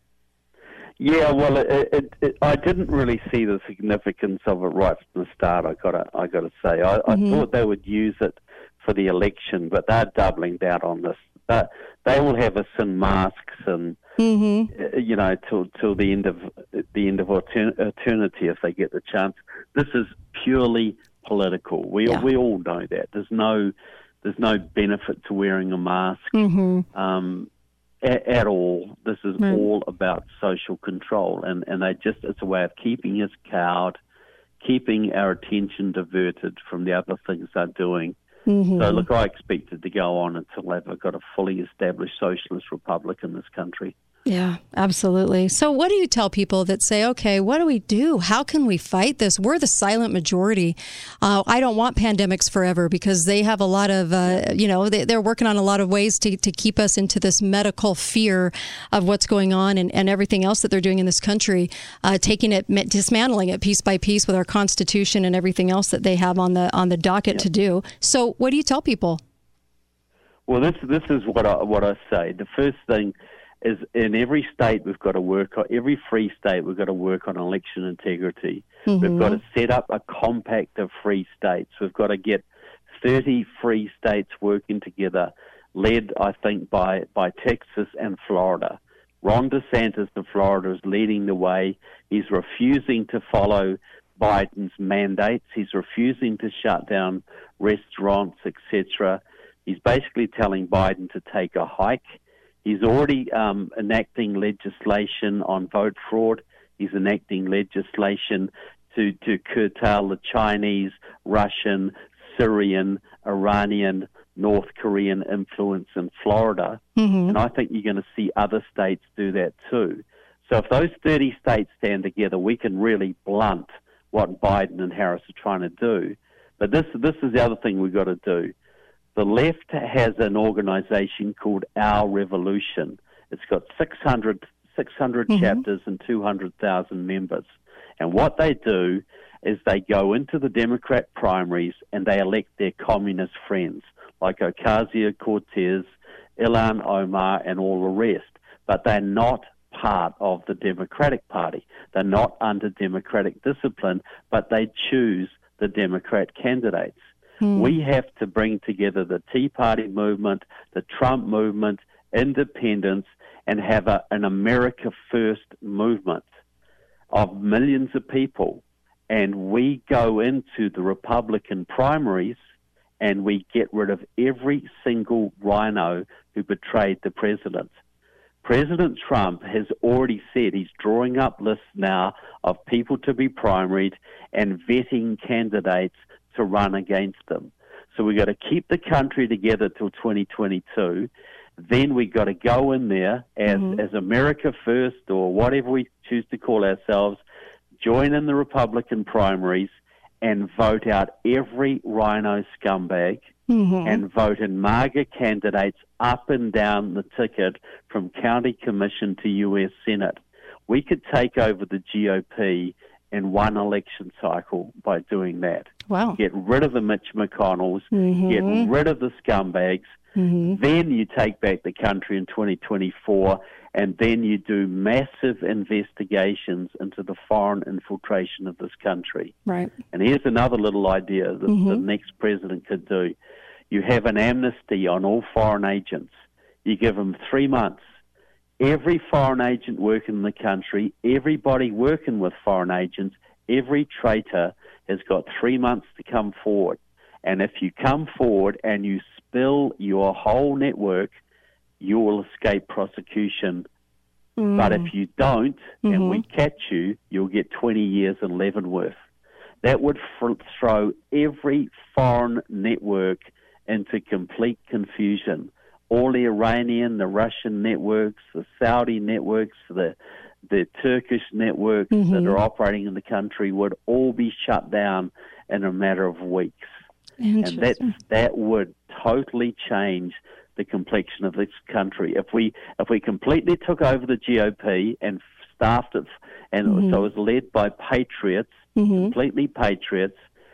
Yeah, well, it, it, it, I didn't really see the significance of it right from the start. I got to, I got to say, I, mm-hmm. I thought they would use it for the election, but they're doubling down on this. But they will have us in masks and mm-hmm. you know till till the end of the end of eternity if they get the chance. This is purely political. We yeah. we all know that. There's no there's no benefit to wearing a mask. Mm-hmm. Um, At, at all. This is right. all about social control, and, and they just it's a way of keeping us cowed, keeping our attention diverted from the other things they're doing. Mm-hmm. So, look, I expect it to go on until they've got a fully established socialist republic in this country. Yeah, absolutely. So what do you tell people that say, okay, what do we do? How can we fight this? We're the silent majority. Uh, I don't want pandemics forever because they have a lot of, uh, you know, they, they're working on a lot of ways to, to keep us into this medical fear of what's going on and, and everything else that they're doing in this country, uh, taking it, dismantling it piece by piece with our Constitution and everything else that they have on the on the docket yeah. to do. So what do you tell people? Well, this this is what I, what I say. The first thing is in every state we've got to work on, every free state we've got to work on election integrity. Mm-hmm. We've got to set up a compact of free states. We've got to get thirty free states working together, led, I think, by, by Texas and Florida. Ron DeSantis of Florida is leading the way. He's refusing to follow Biden's mandates. He's refusing to shut down restaurants, et cetera. He's basically telling Biden to take a hike. He's already um, enacting legislation on vote fraud. He's enacting legislation to, to curtail the Chinese, Russian, Syrian, Iranian, North Korean influence in Florida. Mm-hmm. And I think you're going to see other states do that too. So if those thirty states stand together, we can really blunt what Biden and Harris are trying to do. But this, this is the other thing we've got to do. The left has an organization called Our Revolution. It's got six hundred, six hundred mm-hmm. chapters and two hundred thousand members. And what they do is they go into the Democrat primaries and they elect their communist friends, like Ocasio-Cortez, Ilhan Omar, and all the rest. But they're not part of the Democratic Party. They're not under Democratic discipline, but they choose the Democrat candidates. We have to bring together the Tea Party movement, the Trump movement, independents, and have a, an America First movement of millions of people. And we go into the Republican primaries and we get rid of every single rhino who betrayed the president. President Trump has already said he's drawing up lists now of people to be primaried and vetting candidates to run against them. So we've got to keep the country together till twenty twenty-two. Then we've got to go in there as, mm-hmm. as America First or whatever we choose to call ourselves, join in the Republican primaries and vote out every rhino scumbag mm-hmm. and vote in MAGA candidates up and down the ticket from county commission to U S Senate. We could take over the G O P in one election cycle by doing that. Wow. Get rid of the Mitch McConnells, mm-hmm. get rid of the scumbags, mm-hmm. then you take back the country in twenty twenty-four, and then you do massive investigations into the foreign infiltration of this country. Right. And here's another little idea that mm-hmm. the next president could do. You have an amnesty on all foreign agents. You give them three months. Every foreign agent working in the country, everybody working with foreign agents, every traitor has got three months to come forward. And if you come forward and you spill your whole network, you will escape prosecution. Mm. But if you don't, mm-hmm. and we catch you, you'll get twenty years in Leavenworth. That would f- throw every foreign network into complete confusion. All the Iranian, the Russian networks, the Saudi networks, the the Turkish networks mm-hmm. that are operating in the country would all be shut down in a matter of weeks. And that that would totally change the complexion of this country. If we if we completely took over the G O P and staffed it, and mm-hmm. so it was led by patriots, mm-hmm. completely patriots,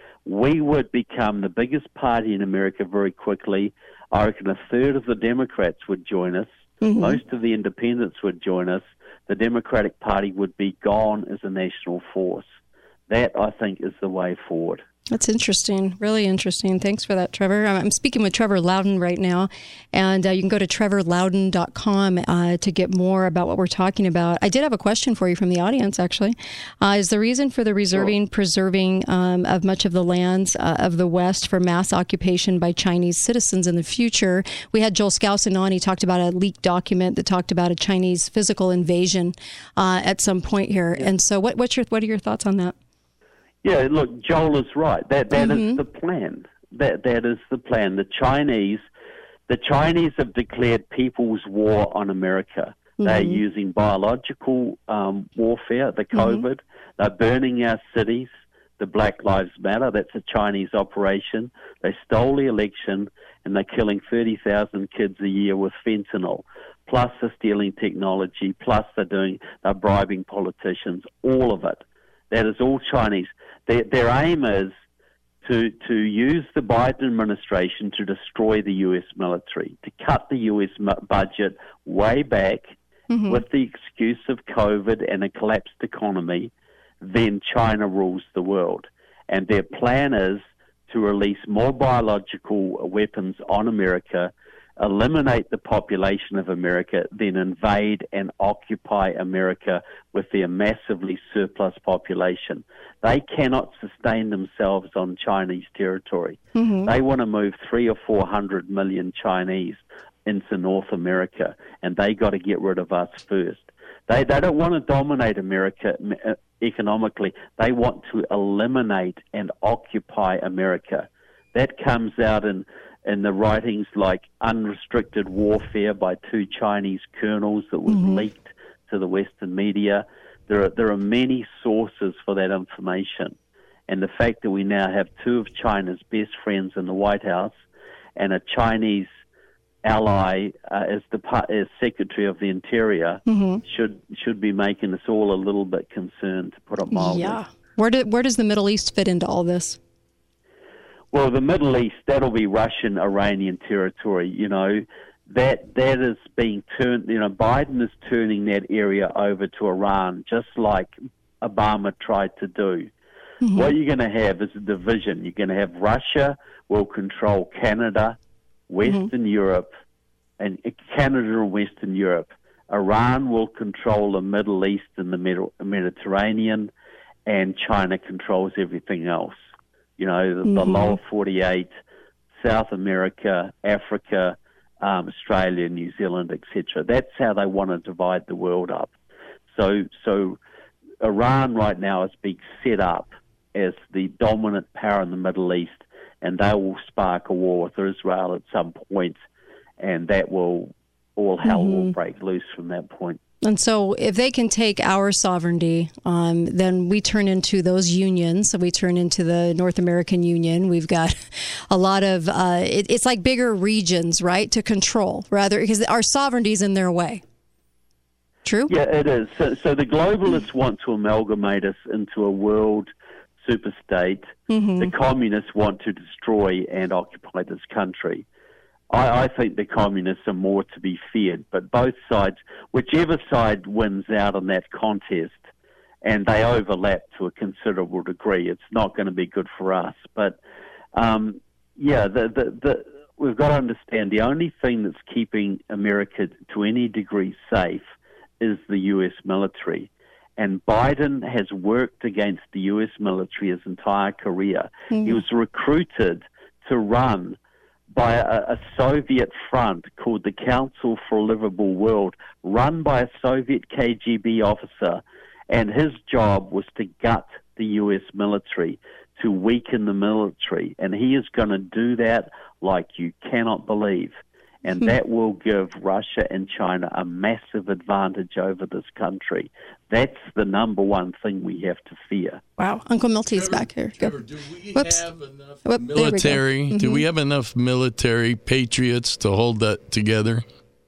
we would become the biggest party in America very quickly. I reckon a third of the Democrats would join us. Mm-hmm. Most of the independents would join us. The Democratic Party would be gone as a national force. That, I think, is the way forward. That's interesting. Really interesting. Thanks for that, Trevor. I'm speaking with Trevor Loudon right now, and uh, you can go to trevor loudon dot com uh, to get more about what we're talking about. I did have a question for you from the audience, actually. Uh, is the reason for the reserving, sure. preserving um, of much of the lands uh, of the West for mass occupation by Chinese citizens in the future? We had Joel Skousen on. He talked about a leaked document that talked about a Chinese physical invasion uh, at some point here. Yeah. And so what, what's your, what are your thoughts on that? Yeah, look, Joel is right. That that mm-hmm. is the plan. That that is the plan. The Chinese, the Chinese have declared people's war on America. Mm-hmm. They're using biological um, warfare, the COVID. Mm-hmm. They're burning our cities. The Black Lives Matter, that's a Chinese operation. They stole the election, and they're killing thirty thousand kids a year with fentanyl. Plus they're stealing technology, plus they're doing, they're bribing politicians, all of it. That is all Chinese. Their, their aim is to to use the Biden administration to destroy the U S military, to cut the U S budget way back mm-hmm. with the excuse of COVID and a collapsed economy. Then China rules the world. And their plan is to release more biological weapons on America, eliminate the population of America, then invade and occupy America with their massively surplus population. They cannot sustain themselves on Chinese territory. Mm-hmm. They want to move three or four hundred million Chinese into North America, and they got to get rid of us first. They they don't want to dominate America economically. They want to eliminate and occupy America. That comes out in, in the writings like Unrestricted Warfare by two Chinese colonels that was mm-hmm. leaked to the Western media. There are, there are many sources for that information. And the fact that we now have two of China's best friends in the White House and a Chinese ally uh, as the as Secretary of the Interior mm-hmm. should should be making us all a little bit concerned, to put it mildly. Yeah. Where do, where does the Middle East fit into all this? Well, the Middle East, that'll be Russian, Iranian territory. You know, that that is being turned. You know, Biden is turning that area over to Iran, just like Obama tried to do. Mm-hmm. What you're going to have is a division. You're going to have Russia will control Canada, Western mm-hmm. Europe, and Canada and Western Europe. Iran will control the Middle East and the Mediterranean, and China controls everything else. You know, the, mm-hmm. the lower forty-eight, South America, Africa, um, Australia, New Zealand, et cetera. That's how they want to divide the world up. So, so Iran right now is being set up as the dominant power in the Middle East, and they will spark a war with Israel at some point, and that will, all hell mm-hmm. will break loose from that point. And so if they can take our sovereignty, um, then we turn into those unions. So we turn into the North American Union. We've got a lot of, uh, it, it's like bigger regions, right, to control, rather, because our sovereignty is in their way. True? Yeah, it is. So, so the globalists want to amalgamate us into a world superstate. Mm-hmm. The communists want to destroy and occupy this country. I, I think the communists are more to be feared, but both sides, whichever side wins out in that contest, and they overlap to a considerable degree, it's not going to be good for us. But, um, yeah, the, the, the, we've got to understand the only thing that's keeping America to any degree safe is the U S military. And Biden has worked against the U S military his entire career. Mm-hmm. He was recruited to run by a, a Soviet front called the Council for a Livable World, run by a Soviet K G B officer, and his job was to gut the U S military, to weaken the military, and he is going to do that like you cannot believe. And hmm. that will give Russia and China a massive advantage over this country. That's the number one thing we have to fear. Wow. Uncle Milty is back here. Trevor, do we Whoops. have enough Whoop, military? Mm-hmm. Do we have enough military patriots to hold that together?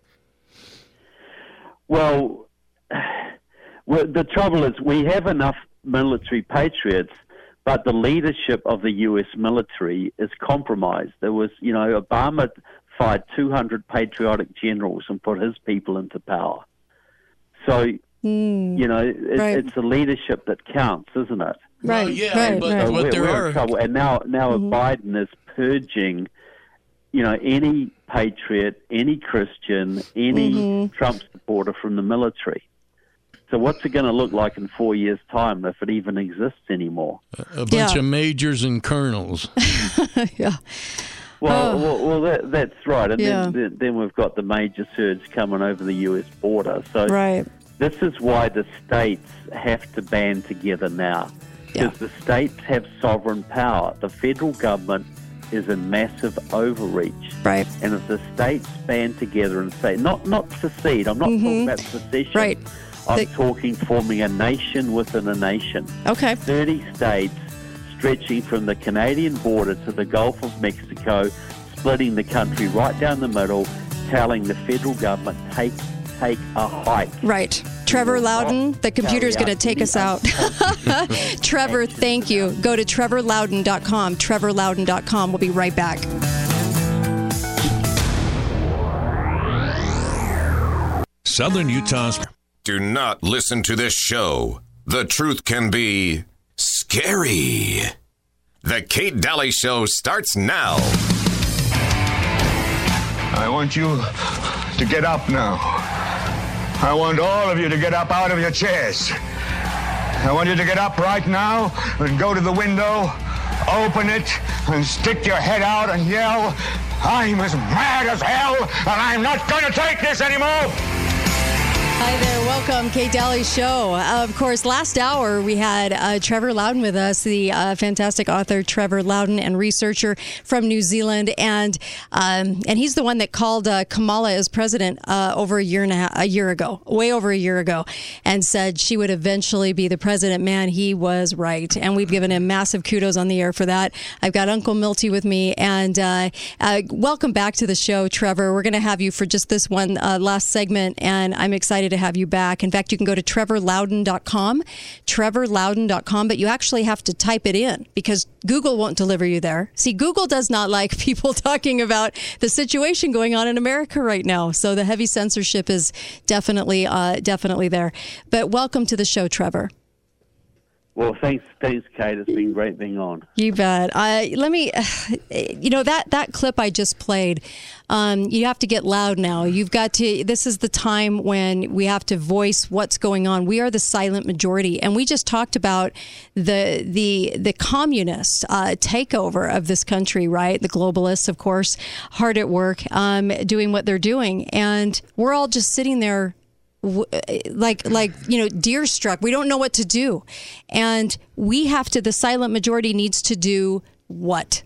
Well, well, the trouble is we have enough military patriots, but the leadership of the U S military is compromised. There was, you know, Obama fired two hundred patriotic generals and put his people into power. So, mm, you know, it, right. it's the leadership that counts, isn't it? Right, well, yeah, right, but, right. but we're, there we're are... in trouble. And now, now mm-hmm. Biden is purging, you know, any patriot, any Christian, any mm-hmm. Trump supporter from the military. So what's it going to look like in four years' time if it even exists anymore? A bunch yeah. of majors and colonels. yeah. Well, oh. well, well that, that's right. And yeah. then, then we've got the major surge coming over the U S border. So right. this is why the states have to band together now. Because yeah. the states have sovereign power. The federal government is a massive overreach. Right. And if the states band together and say, not not secede, I'm not Mm-hmm. talking about secession. Right. I'm The- talking forming a nation within a nation. Okay. thirty states stretching from the Canadian border to the Gulf of Mexico, splitting the country right down the middle, telling the federal government, take take a hike. Right. Trevor Loudon, the computer's going to take us out. Trevor, thank you. Go to trevor loudon dot com, trevor loudon dot com. We'll be right back. Southern Utah's. Do not listen to this show. The truth can be scary. The Kate Daly Show starts now. I want you to get up now. I want all of you to get up out of your chairs. I want you to get up right now and go to the window, open it, and stick your head out and yell, I'm as mad as hell, and I'm not going to take this anymore. Hi there. Welcome, Kate Daly Show. Uh, of course, last hour we had uh, Trevor Loudon with us, the uh, fantastic author Trevor Loudon and researcher from New Zealand, and um, and he's the one that called uh, Kamala as president uh, over a year and a, half, a year ago, way over a year ago, and said she would eventually be the president. Man, he was right, and we've given him massive kudos on the air for that. I've got Uncle Milty with me, and uh, uh, welcome back to the show, Trevor. We're going to have you for just this one uh, last segment, and I'm excited to have you back. In fact, you can go to trevor loudon dot com, trevor loudon dot com, but you actually have to type it in because Google won't deliver you there. See, Google does not like people talking about the situation going on in America right now. So the heavy censorship is definitely, uh, definitely there. But welcome to the show, Trevor. Well, thanks, thanks, Kate. It's been great being on. You bet. I let me, you know, that, that clip I just played, um, you have to get loud now. You've got to, this is the time when we have to voice what's going on. We are the silent majority. And we just talked about the, the, the communist uh, takeover of this country, right? The globalists, of course, hard at work, um, doing what they're doing. And we're all just sitting there like, like, you know, deer struck. We don't know what to do. And we have to, the silent majority needs to do what?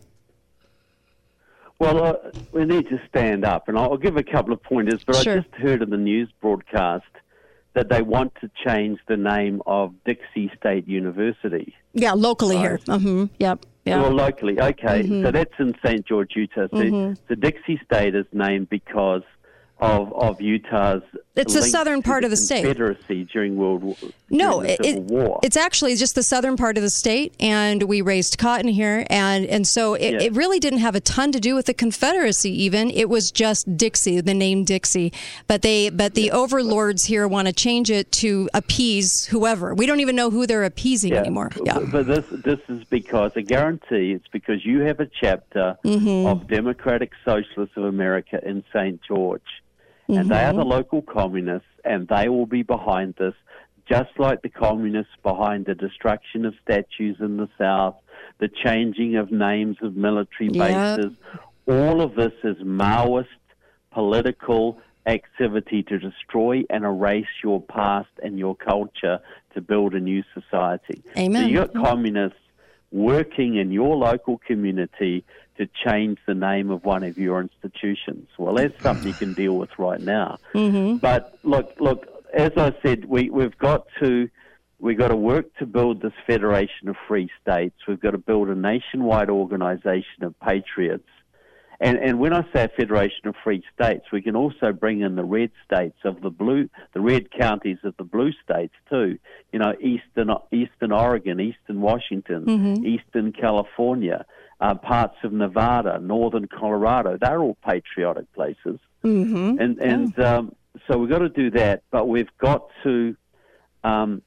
Well, uh, we need to stand up. And I'll give a couple of pointers, but Sure. I just heard in the news broadcast that they want to change the name of Dixie State University. Yeah, locally Right. here. Mm-hmm. Yep. Yeah. Well, locally, okay. Mhm. So that's in Saint George, Utah. So, Mhm. so Dixie State is named because of of Utah's. It's the link southern to part the of the state. Confederacy during World War. No, during the it, Civil War. it's actually just the southern part of the state, and we raised cotton here, and, and so it, Yeah. it really didn't have a ton to do with the Confederacy. Even it was just Dixie, the name Dixie. But they, but the overlords here want to change it to appease whoever. We don't even know who they're appeasing anymore. Yeah, But this this is because, I guarantee, it's because you have a chapter Mhm. of Democratic Socialists of America in Saint George. And they are the local communists, and they will be behind this, just like the communists behind the destruction of statues in the South, the changing of names of military Yeah. bases. All of this is Maoist political activity to destroy and erase your past and your culture to build a new society. Amen. So you got communists working in your local community to change the name of one of your institutions. Well, that's something you can deal with right now. Mm-hmm. But look, look. As I said, we we've got to we've got to work to build this federation of free states. We've got to build a nationwide organization of patriots. And and when I say a federation of free states, we can also bring in the red states of the blue, the red counties of the blue states too. You know, eastern eastern Oregon, eastern Washington, Mhm. eastern California. Uh, parts of Nevada, northern Colorado, they're all patriotic places. Mm-hmm. And and um, so we've got to do that, but we've got to um,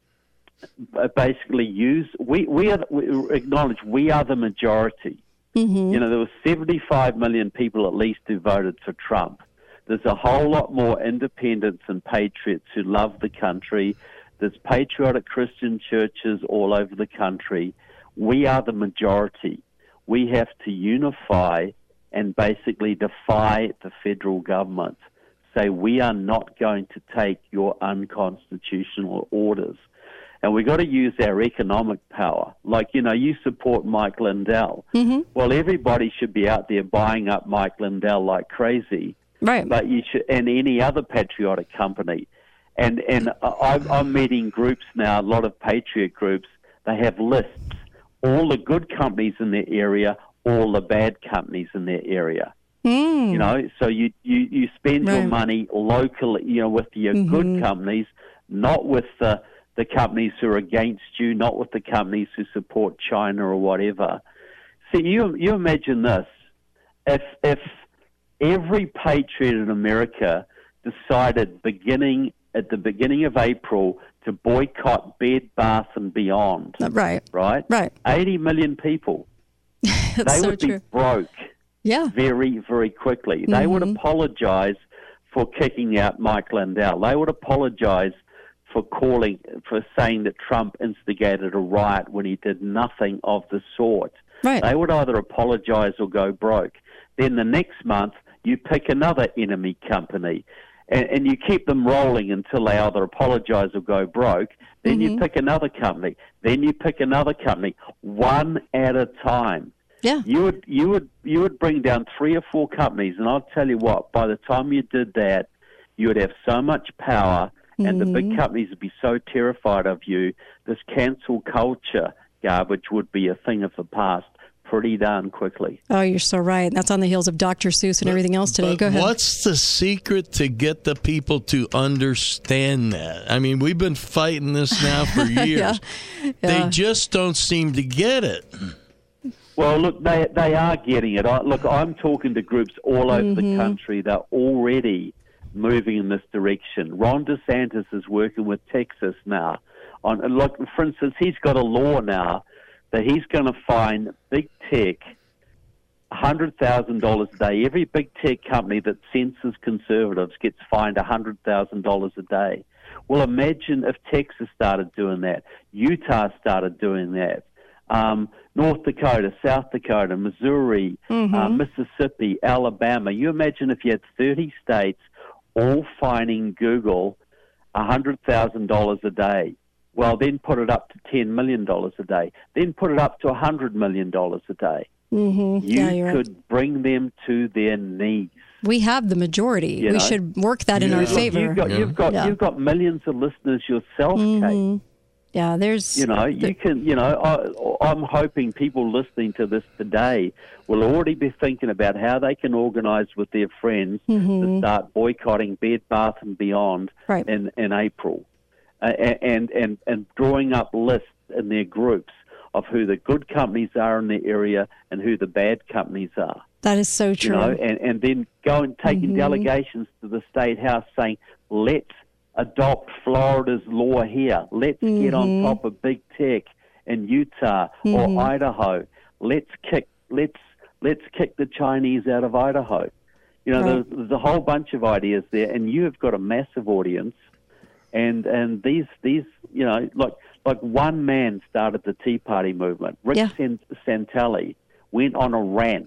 basically use, we, we, are, we acknowledge we are the majority. Mm-hmm. You know, there were seventy-five million people at least who voted for Trump. There's a whole lot more independents and patriots who love the country. There's patriotic Christian churches all over the country. We are the majority. We have to unify and basically defy the federal government. Say, we are not going to take your unconstitutional orders. and we got to use our economic power. Like, you know, you support Mike Lindell. Mm-hmm. Well, everybody should be out there buying up Mike Lindell like crazy. Right. But you should, and any other patriotic company. And and I'm, I'm meeting groups now, a lot of patriot groups. They have lists, all the good companies in their area, all the bad companies in their area. Mm. You know, so you, you, you spend Right. your money locally, you know, with your Mm-hmm. good companies, not with the, the companies who are against you, not with the companies who support China or whatever. See, you you imagine this. If, if every patriot in America decided beginning at the beginning of April to boycott Bed Bath and Beyond, Right. right? Right. eighty million people. That's they so would true. be broke Yeah. very, very quickly. They would Mhm. apologize for kicking out Mike Lindell. They would apologize for calling, for saying that Trump instigated a riot when he did nothing of the sort. Right. They would either apologize or go broke. Then the next month, you pick another enemy company. And, and you keep them rolling until they either apologize or go broke. Then you Mhm. pick another company. Then you pick another company, one at a time. Yeah. You would you would you would bring down three or four companies, and I'll tell you what. By the time you did that, you would have so much power, and the big Mhm. companies would be so terrified of you. This cancel culture garbage would be a thing of the past pretty darn quickly. Oh, you're so right. That's on the heels of Doctor Seuss and everything else today. But Go ahead. What's the secret to get the people to understand that? I mean, we've been fighting this now for years. Yeah. They Yeah. just don't seem to get it. Well, look, they they are getting it. I, look, I'm talking to groups all over Mhm. the country. They're already moving in this direction. Ron DeSantis is working with Texas now. On look, for instance, he's got a law now that he's going to fine big tech one hundred thousand dollars a day. Every big tech company that censors conservatives gets fined one hundred thousand dollars a day. Well, imagine if Texas started doing that. Utah started doing that. Um, North Dakota, South Dakota, Missouri, Mhm. uh, Mississippi, Alabama. You imagine if you had thirty states all fining Google one hundred thousand dollars a day. Well, then put it up to ten million dollars a day. Then put it up to one hundred million dollars a day. Mm-hmm. You Yeah, you're could right. bring them to their knees. We have the majority. You we know? should work that in Yeah. our Look, favor. You've got, you've got, Yeah. you've got millions of listeners yourself, Kate. Mhm. Yeah, there's. You know, the- you can, you know, I, I'm hoping people listening to this today will already be thinking about how they can organise with their friends Mhm. to start boycotting Bed Bath and Beyond Right. in, in April, uh, and, and, and drawing up lists in their groups of who the good companies are in the area and who the bad companies are. That is so true. You know, and, and then go and taking Mhm. delegations to the State House saying, let's adopt Florida's law here. Let's get on Mhm. top of big tech in Utah Mhm. or Idaho. Let's kick let's let's kick the Chinese out of Idaho. You know, Right. there's, there's a whole bunch of ideas there, and you have got a massive audience. And and these these you know like like one man started the Tea Party movement. Rick Yeah. Sant- Santelli went on a rant,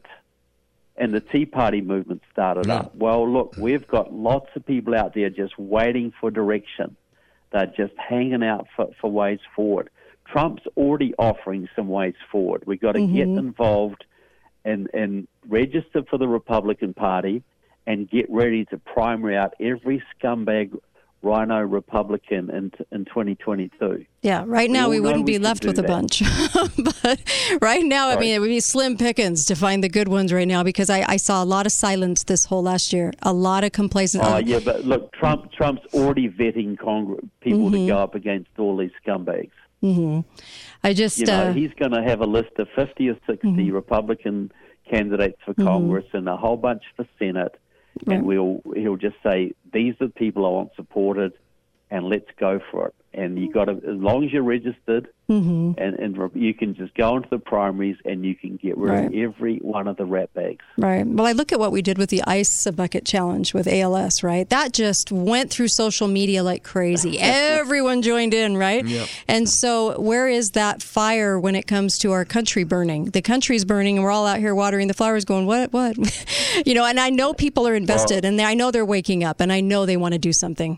and the Tea Party movement started Yeah. up. Well, look, we've got lots of people out there just waiting for direction. They're just hanging out for, for ways forward. Trump's already offering some ways forward. We've got to get Mhm. involved and, and register for the Republican Party and get ready to primary out every scumbag rhino Republican in, in twenty twenty-two. Yeah, right now We we, all know wouldn't we be should left do with a that. bunch. But right now, I Right. mean, it would be slim pickings to find the good ones right now because I, I saw a lot of silence this whole last year, a lot of complacent. Oh, yeah, but look, Trump Trump's already vetting Congress, people Mm-hmm. to go up against all these scumbags. hmm I just, You know, uh, Mm-hmm. he's going to have a list of fifty or sixty Republican candidates for Congress and a whole bunch for Senate, Right. and we'll he'll just say, these are the people I want supported, and let's go for it. And you got to, as long as you're registered, mhm. and, and you can just go into the primaries and you can get rid Right. of every one of the rat bags. Right. Well, I look at what we did with the Ice Bucket Challenge with A L S, right? That just went through social media like crazy. Everyone joined in, right? Yep. And so, where is that fire when it comes to our country burning? The country's burning, and we're all out here watering the flowers going, what, what? You know, and I know people are invested, and they, I know they're waking up, and I know they want to do something.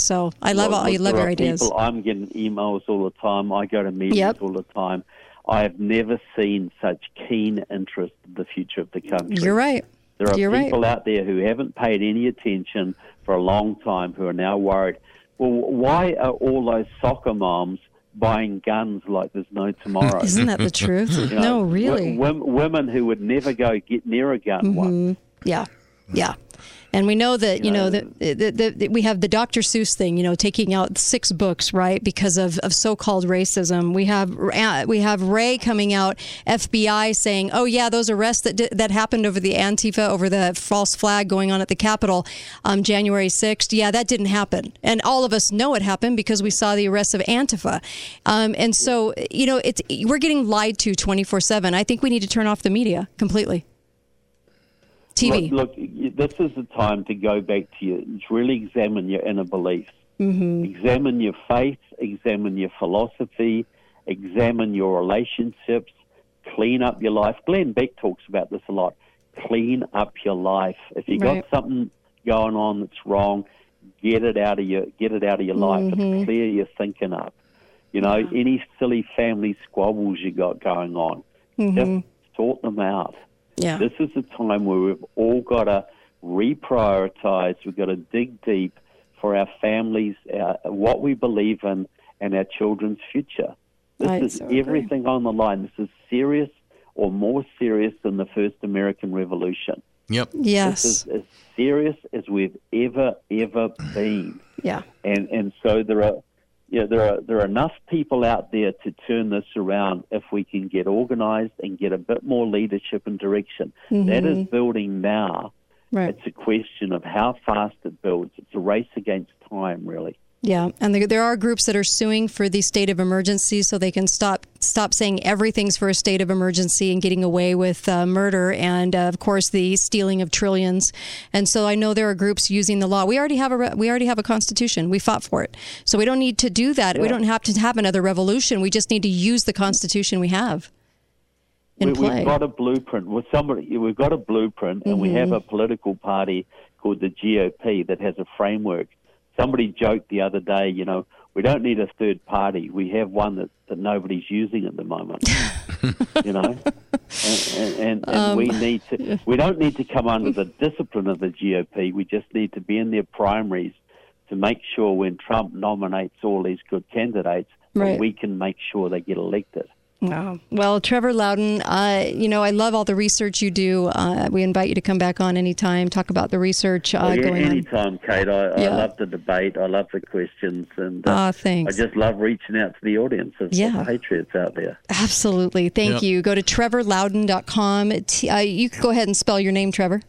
So I love Well, all, I look, love there your are ideas. People, I'm getting emails all the time. I go to meetings Yep. all the time. I have never seen such keen interest in the future of the country. You're right. There are You're people right. out there who haven't paid any attention for a long time who are now worried. Well, why are all those soccer moms buying guns like there's no tomorrow? Isn't that the truth? You know, No, really. w- w- women who would never go get near a gun once. Mhm. Yeah, yeah. And we know that, you know, that, that, that, that we have the Doctor Seuss thing, you know, taking out six books, right, because of, of so-called racism. We have uh, we have Ray coming out, F B I saying, oh, yeah, those arrests that did, that happened over the Antifa, over the false flag going on at the Capitol um, January sixth, yeah, that didn't happen. And all of us know it happened because we saw the arrests of Antifa. Um, and so, you know, it's we're getting lied to twenty-four seven. I think we need to turn off the media completely. T V. Look, look, this is the time to go back to your, really examine your inner beliefs. Mm-hmm. Examine your faith, examine your philosophy, examine your relationships, clean up your life. Glenn Beck talks about this a lot. Clean up your life. If you've Right. got something going on that's wrong, get it out of your get it out of your life Mhm. and clear your thinking up. You know, any silly family squabbles you got going on, Mhm. just sort them out. Yeah. This is a time where we've all got to reprioritize. We've got to dig deep for our families, uh, what we believe in, and our children's future. This I is so agree. everything on the line. This is serious, or more serious than the first American Revolution. Yep. Yes. This is as serious as we've ever, ever been. Yeah. And and so there are, yeah, there are there are enough people out there to turn this around if we can get organized and get a bit more leadership and direction. Mhm. That is building now. Right. It's a question of how fast it builds. It's a race against time, really. Yeah, and there, there are groups that are suing for the state of emergency so they can stop stop saying everything's for a state of emergency and getting away with uh, murder and, uh, of course, the stealing of trillions. And so I know there are groups using the law. We already have a re- we already have a constitution. We fought for it, so we don't need to do that. We Yeah. don't have to have another revolution. We just need to use the constitution we have in we, play. We've got a blueprint. With somebody, we've got a blueprint, and we Mhm. have a political party called the G O P that has a framework. Somebody joked the other day, you know, we don't need a third party. We have one that, that nobody's using at the moment, you know. And, and, and, and Um, we need to. We don't need to come under the discipline of the G O P. We just need to be in their primaries to make sure when Trump nominates all these good candidates, that Right. we can make sure they get elected. Wow. Well, Trevor Loudon, uh, you know, I love all the research you do. Uh, we invite you to come back on anytime, talk about the research uh, Oh, yeah, going on. anytime, Kate. I, I Yeah. love the debate. I love the questions, and uh, Ah, thanks. I just love reaching out to the audience of, Yeah. of patriots out there. Absolutely. Thank Yep. you. Go to trevor loudon dot com. T- uh, you can go ahead and spell your name, Trevor.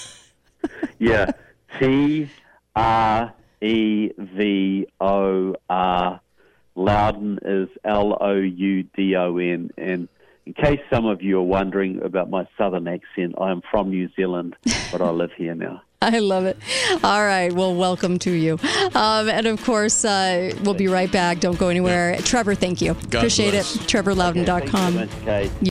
Yeah, T R E V O R. Loudon is L O U D O N. And in case some of you are wondering about my southern accent, I am from New Zealand, but I live here now. I love it. All right. Well, welcome to you. Um, and of course, uh, we'll be right back. Don't go anywhere. Trevor, thank you. God Appreciate bless. it. trevor loudon dot com. Thanks so much, Kate.